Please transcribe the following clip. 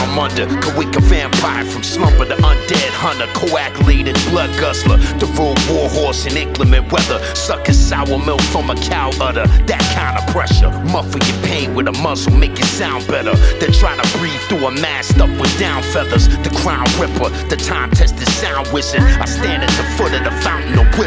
from under. Kawika vampire from slumber, the undead hunter, coagulated blood guzzler, the road war horse in inclement weather, sucking sour milk from a cow udder. That kind of pressure, muffle your pain with a muzzle, make it sound better than trying to breathe through a mask stuffed with down feathers. The crown ripper, the time-tested sound wizard. I stand at the foot of the fountain of wisdom.